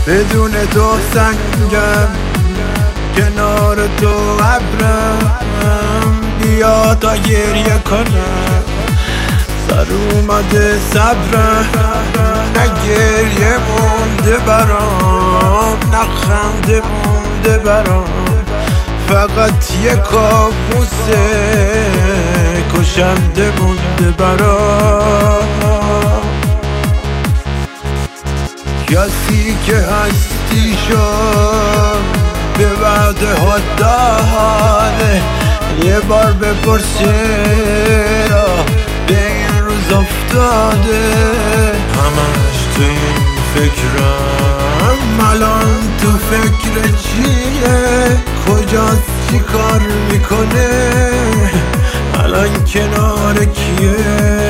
بدون تو سنگم، کنار تو ابرم. بیا تا گریه کنم، سر اومده صبرم. نه گریه مونده برام، نه خنده مونده برام، فقط یه کابوسه کشنده مونده برام. کسی که هستی شد به وعده ها داره، یه بار بپرس چرا به این روز افتاده. همش تو این فکرم، الان تو فکر چیه؟ کجاست؟ چی کار میکنه؟ الان کنار کیه؟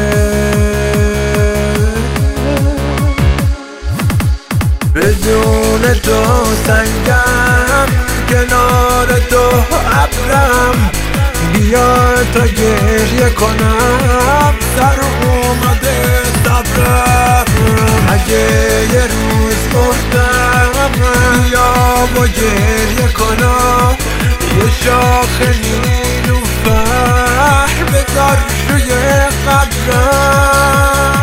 بدون تو سنگم، کنار تو ابرم. بیا تا گریه کنم، سر اومده صبرم. اگه یه روز مردم، بیا با گریه کنم. یه شاخ نیلوفر بذار روی قبرم.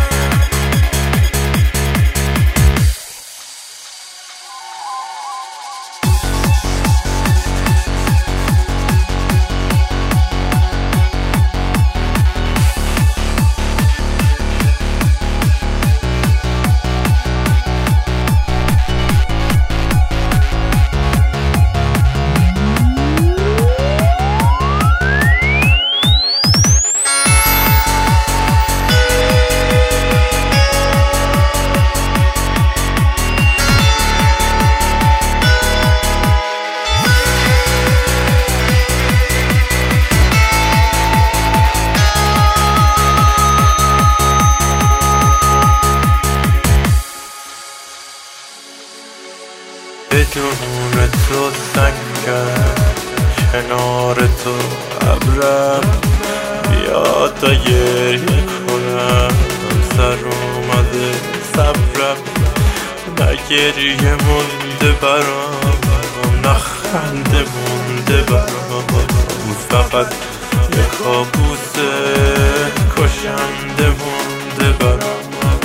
بدون تو سنگم، کنار تو ابرم. بیا تا گریه کنم، سر اومده صبرم. نه گریه مونده برام، نه خنده مونده برام، فقط یه کابوسه کشنده مونده برام.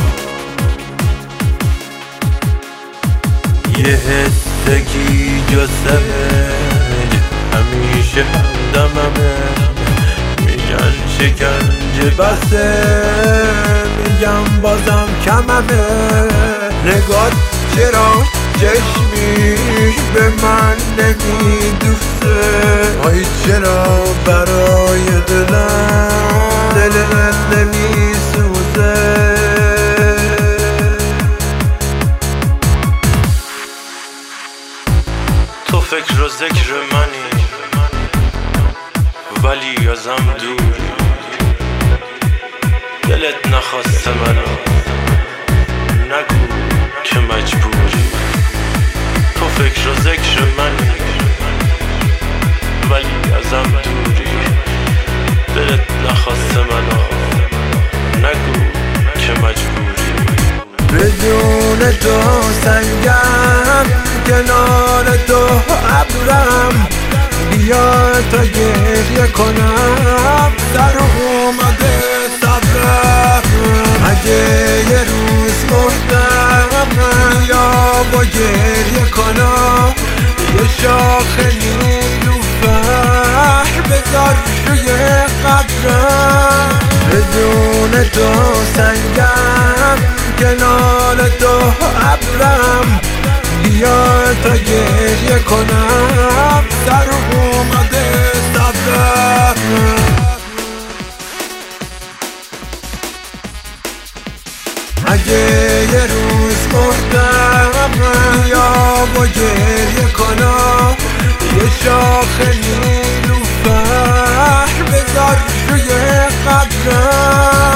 یه حسگی جسمه همیشه همدممه، میگن شکنجه بسه، میگم بازم کممه. نگات چرا چشمیش به من نمیدوسته؟ آی چرا برای دلت نمیسوزه؟ تو فکر و ذکر منی، ولی ازم دوری. دلت نخواسته منو، نگو که مجبوری. تو فکر و ذکر منی، ولی ازم دوری. دلت نخواسته منو، نگو که مجبوری. بدون تو سنگم، کنار تو ابرم. بیا تا گریه کنم، سر اومده صبرم. اگه یه روز مردم، بیا با گریه کنم. یه شاخ نیلوفر بذار روی قبرم. بدون تو سنگم، کنار تو ابرم. بیا تا گریه کنم، سر اومده صبرم. اگه یه روز مردم، بیا با گریه کنم. یه شاخ نیلوفر بذار روی قبرم.